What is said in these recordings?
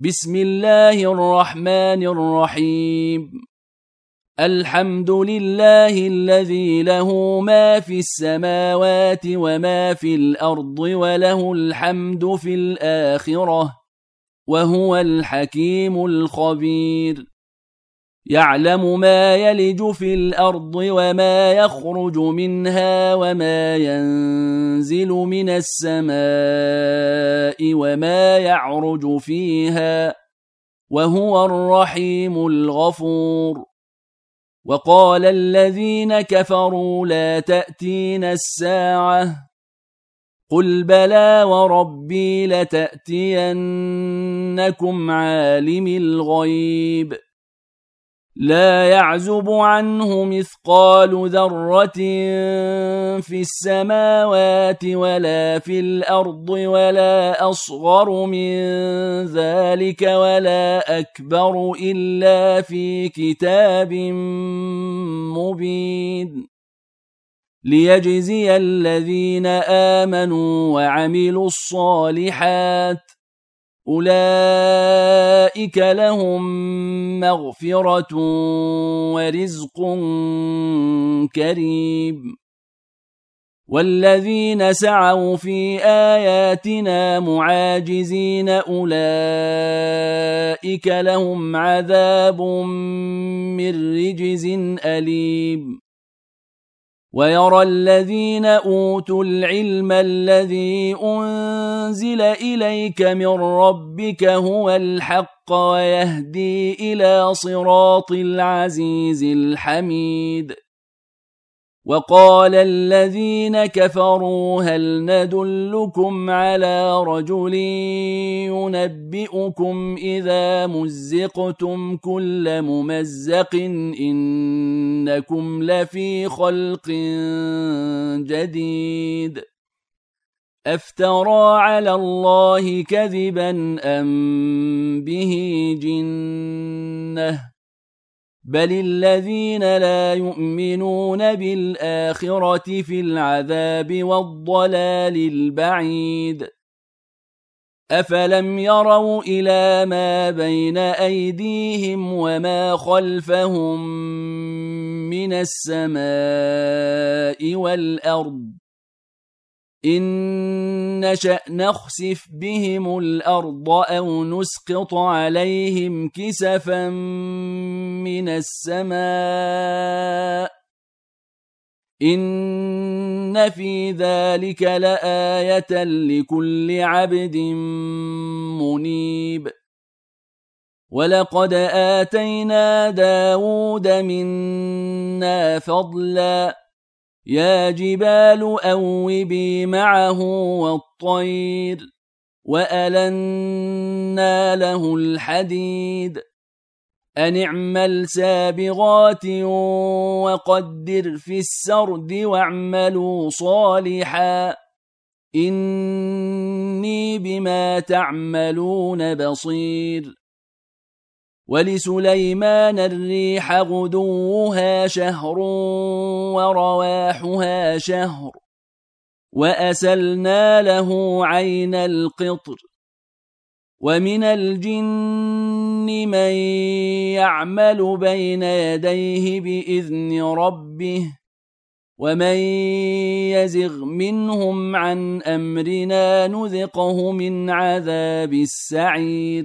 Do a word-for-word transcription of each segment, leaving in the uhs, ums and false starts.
بسم الله الرحمن الرحيم. الحمد لله الذي له ما في السماوات وما في الأرض وله الحمد في الآخرة وهو الحكيم الخبير. يعلم ما يلج في الأرض وما يخرج منها وما ينزل من السماء وما يعرج فيها وهو الرحيم الغفور. وقال الذين كفروا لا تأتينا الساعة قل بلى وربي لتأتينكم عالم الغيب لا يعزب عنه مثقال ذرة في السماوات ولا في الأرض ولا أصغر من ذلك ولا أكبر إلا في كتاب مبين ليجزي الذين آمنوا وعملوا الصالحات أولئك لهم مغفرة ورزق كريم. والذين سعوا في آياتنا معاجزين أولئك لهم عذاب من رجز أليم. ويرى الذين أوتوا العلم الذي أنزل إليك من ربك هو الحق ويهدي إلى صراط العزيز الحميد. وقال الذين كفروا هل ندلكم على رجل ينبئكم إذا مزقتم كل ممزق إنكم لفي خلق جديد أفترى على الله كذبا أم به جنة بل الذين لا يؤمنون بالآخرة في العذاب والضلال البعيد. أفلم يروا إلى ما بين أيديهم وما خلفهم من السماء والأرض إن نشأ نخسف بهم الأرض أو نسقط عليهم كسفا من السماء إن في ذلك لآية لكل عبد منيب. ولقد آتينا داود منا فضلا يا جبال أوبي معه والطير وألنا له الحديد أن اعمل سابغات وقدر في السرد واعملوا صالحا إني بما تعملون بصير. ولسليمان الريح غدوها شهر ورواحها شهر وأسلنا له عين القطر. ومن الجن من يعمل بين يديه بإذن ربه ومن يزغ منهم عن أمرنا نذقه من عذاب السعير.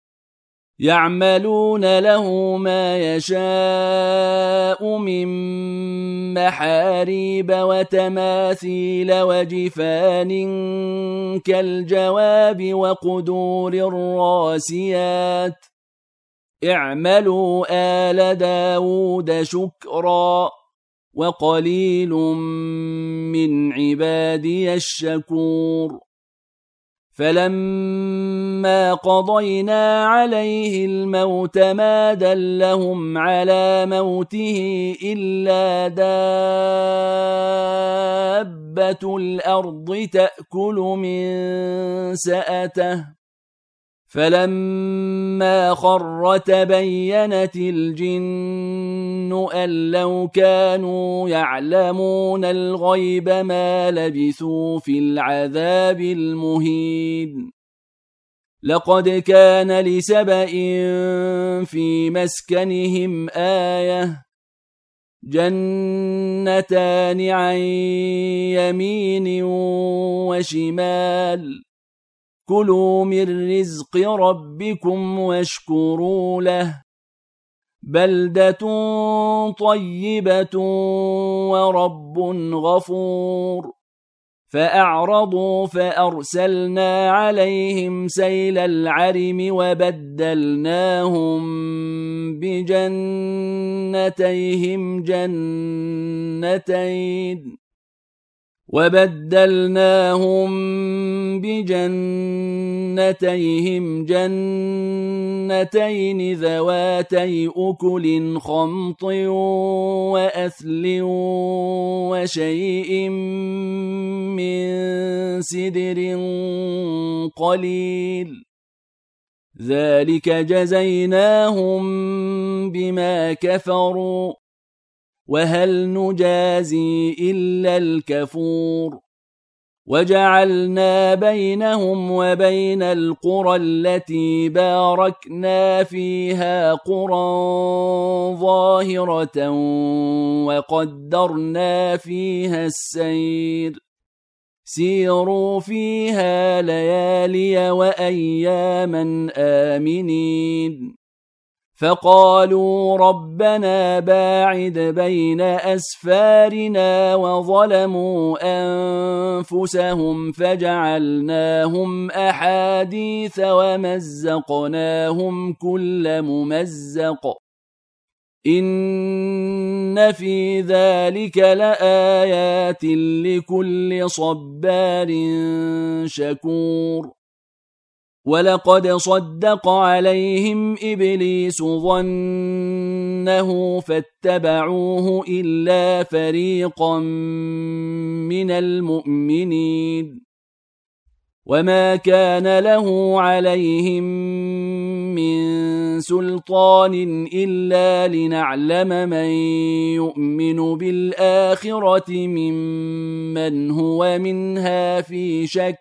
يعملون له ما يشاء من محاريب وتماثيل وجفان كالجواب وقدور الراسيات اعملوا آل داود شكرا وقليل من عبادي الشكور. فلما قضينا عليه الموت ما دلهم على موته إلا دابة الأرض تأكل من سأته فلما خر تبينت الجن أن لو كانوا يعلمون الغيب ما لبثوا في العذاب المهين لقد كان لسبإ في مسكنهم آية جنتان عن يمين وشمال كلوا من رزق ربكم واشكروا له بلدة طيبة ورب غفور فأعرضوا فأرسلنا عليهم سيل العرم وبدلناهم بجنتيهم جنتين وبدلناهم بجنتيهم جنتين ذواتي أكل خمط وأثل وشيء من سدر قليل ذلك جزيناهم بما كفروا وهل نجازي إلا الكفور وجعلنا بينهم وبين القرى التي باركنا فيها قرى ظاهرة وقدرنا فيها السير سيروا فيها ليالي وأياما آمنين فقالوا ربنا باعد بين أسفارنا وظلموا أنفسهم فجعلناهم أحاديث ومزقناهم كل ممزق إن في ذلك لآيات لكل صبار شكور ولقد صدق عليهم إبليس ظنه فاتبعوه إلا فريقا من المؤمنين وما كان له عليهم من سلطان إلا لنعلم من يؤمن بالآخرة ممن هو منها في شك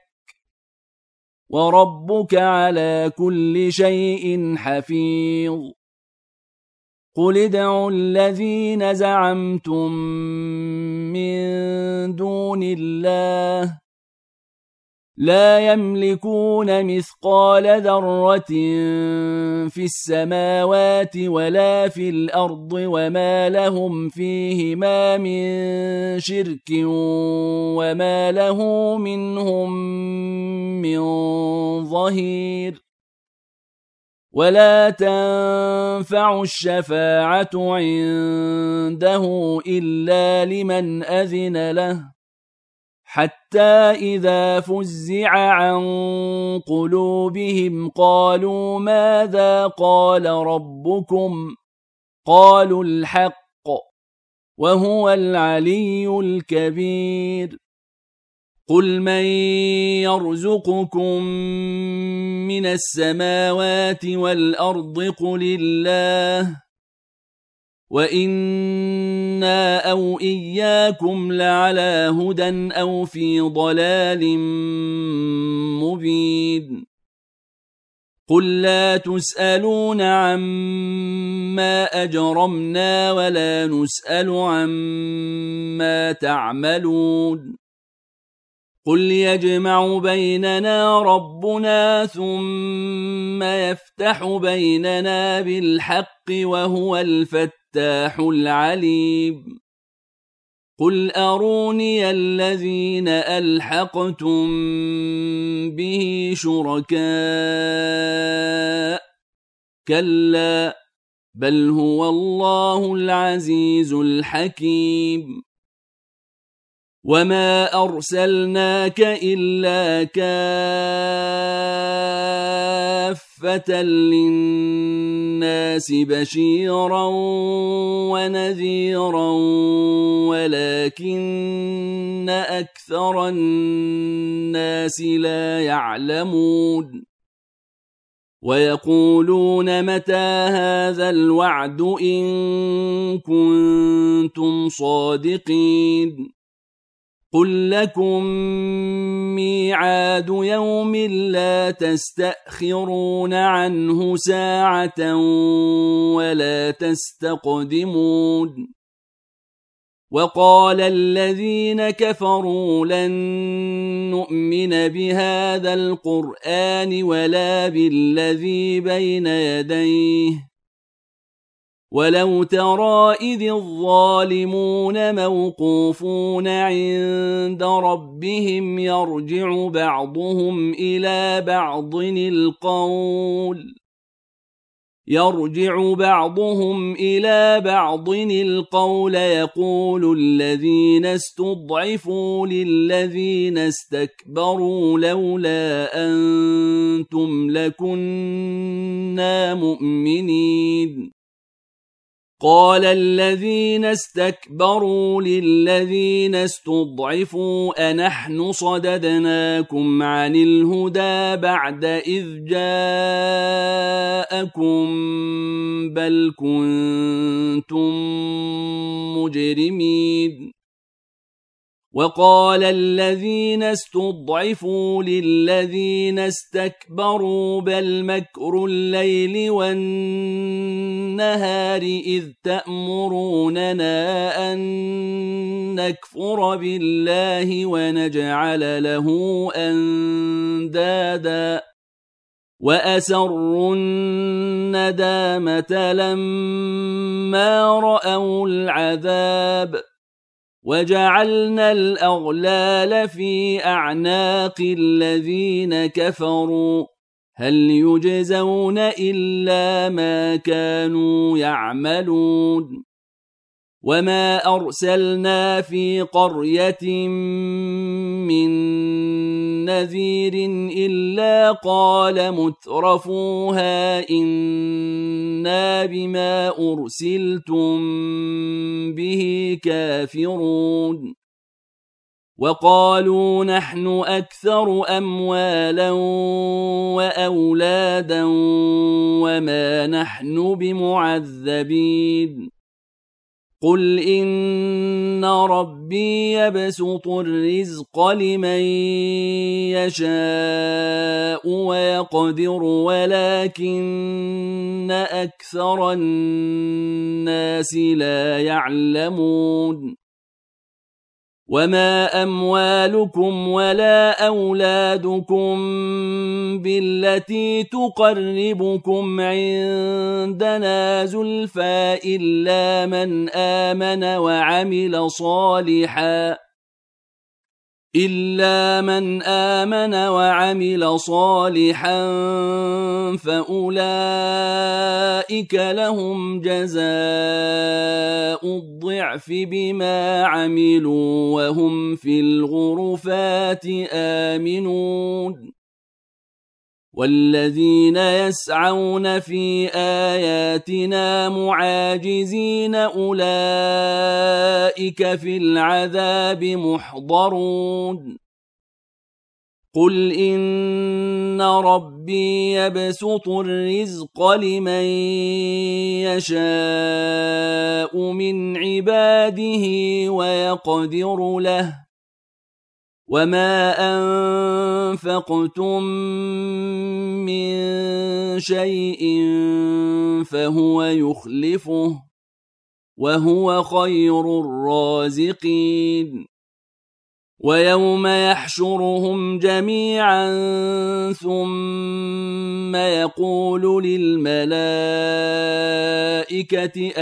وربك على كل شيء حفيظ قل ادعوا الذين زعمتم من دون الله لا يملكون مثقال ذرة في السماوات ولا في الأرض وما لهم فيهما من شرك وما له منهم من ظهير ولا تنفع الشفاعة عنده إلا لمن أذن له حتى إذا فزع عن قلوبهم قالوا ماذا قال ربكم قالوا الحق وهو العلي الكبير قل من يرزقكم من السماوات والأرض قل الله وإنا أو إياكم لعلى هدى أو في ضلال مبين قل لا تسألون عما أجرمنا ولا نسأل عما تعملون قل يجمع بيننا ربنا ثم يفتح بيننا بالحق وهو الفتاح العليم قل أروني الذين ألحقتم به شركاء كلا بل هو الله العزيز الحكيم وما أرسلناك إلا كافة للناس بشيرا ونذيرا ولكن أكثر الناس لا يعلمون ويقولون متى هذا الوعد إن كنتم صادقين قل لكم ميعاد يوم لا تستأخرون عنه ساعة ولا تستقدمون وقال الذين كفروا لن نؤمن بهذا القرآن ولا بالذي بين يديه ولو ترى إذ الظالمون موقوفون عند ربهم يرجع بعضهم إلى بعض القول يرجع بعضهم إلى بعض القول يقول الذين استضعفوا للذين استكبروا لولا أنتم لكنا مؤمنين قال الذين استكبروا للذين استضعفوا أنحن صددناكم عن الهدى بعد إذ جاءكم بل كنتم مجرمين وقال الذين استضعفوا للذين استكبروا بل مكر الليل والنهار إذ تأمروننا أن نكفر بالله ونجعل له أندادا وأسروا الندامة لما رأوا العذاب وجعلنا الأغلال في أعناق الذين كفروا هل يجزون إلا ما كانوا يعملون وما أرسلنا في قرية من نذير إلا قال مترفوها إنا بما أرسلتم به كافرون وقالوا نحن أكثر أموالا وأولادا وما نحن بمعذبين قل إن ربي يبسط الرزق لمن يشاء ويقدر ولكن أكثر الناس لا يعلمون وما أموالكم ولا أولادكم بالتي تقربكم عندنا زلفى إلا من آمن وعمل صالحا إلا من آمن وعمل صالحا فأولئك لهم جزاء الضعف بما عملوا وهم في الغرفات آمنون والذين يسعون في آياتنا معاجزين أولئك في العذاب محضرون قل إن ربي يبسط الرزق لمن يشاء من عباده ويقدر له وما أنفقتم من شيء فهو يخلفه وهو خير الرازقين ويوم يحشرهم جميعا ثم يقول للملائكة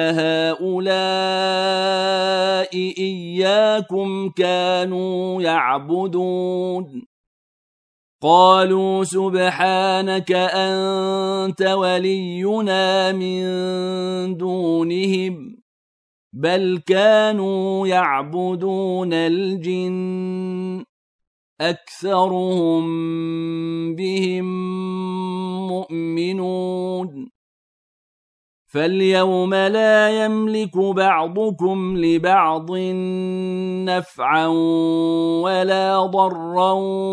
أهؤلاء إياكم كانوا يعبدون قالوا سبحانك أنت ولينا من دونهم بل كانوا يعبدون الجن أكثرهم بهم مؤمنون فاليوم لا يملك بعضكم لبعض نفعا ولا ضرا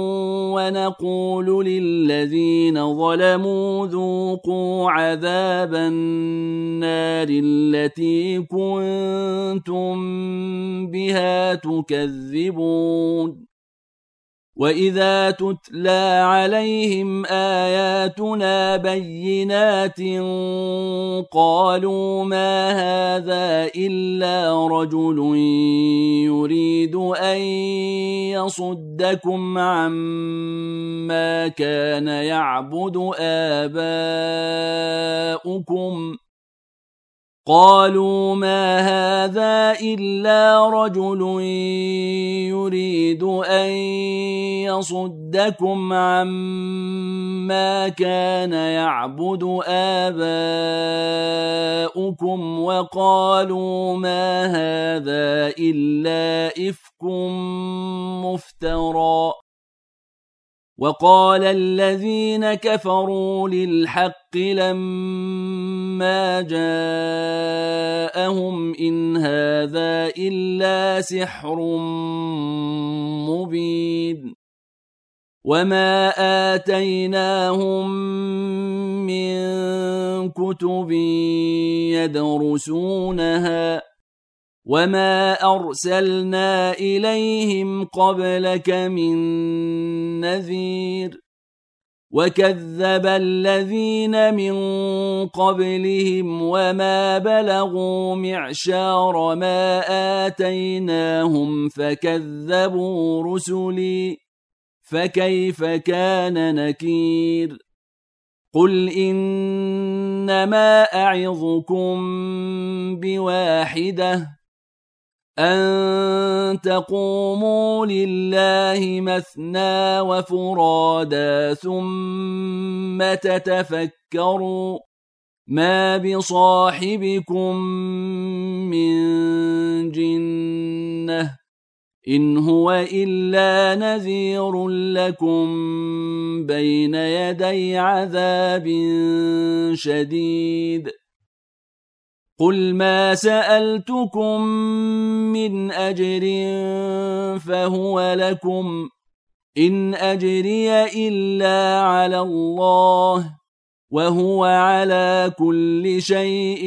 ونقول للذين ظلموا ذوقوا عذاب النار التي كنتم بها تكذبون وإذا تتلى عليهم آياتنا بينات قالوا ما هذا إلا رجل يريد أن يصدكم عما كان يعبد آباؤكم قالوا ما هذا إلا رجل يريد أن يصدكم عما كان يعبد آباؤكم وقالوا ما هذا إلا إفك مفترى وقال الذين كفروا للحق لما جاءهم إن هذا إلا سحر مبين وما آتيناهم من كتب يدرسونها وما أرسلنا إليهم قبلك من نذير وكذب الذين من قبلهم وما بلغوا معشار ما آتيناهم فكذبوا رسلي فكيف كان نكير قل إنما أعظكم بواحدة أن تقوموا لله مثنى وفرادا ثم تتفكروا ما بصاحبكم من جنة إن هو إلا نذير لكم بين يدي عذاب شديد قل ما سألتكم من أجر فهو لكم إن أجري إلا على الله وهو على كل شيء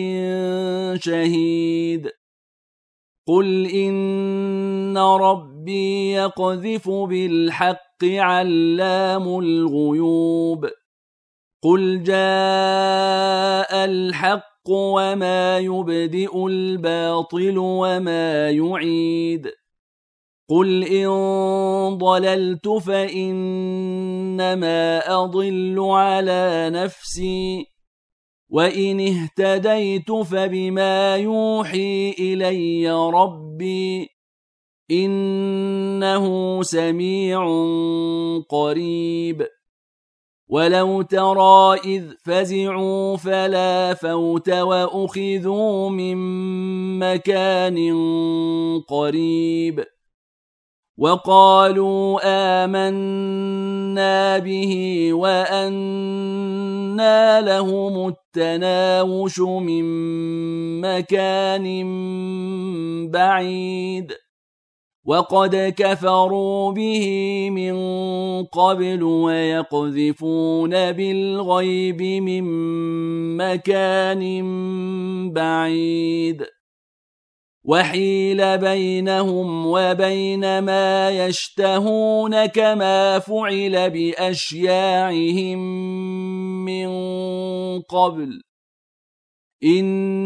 شهيد قل إن ربي يقذف بالحق علام الغيوب قل جاء الحق وما يبدئ الباطل وما يعيد قل إن ضللت فإنما أضل على نفسي وإن اهتديت فبما يوحي إلي ربي إنه سميع قريب ولو ترى إذ فزعوا فلا فوت وأخذوا من مكان قريب وقالوا آمنا به وأنى لهم التناوش من مكان بعيد وقد كفروا به من قبل ويقذفون بالغيب من مكان بعيد وحيل بينهم وبين ما يشتهون كما فعل بأشياعهم من قبل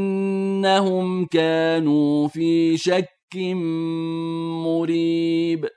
إنهم كانوا في شك مريب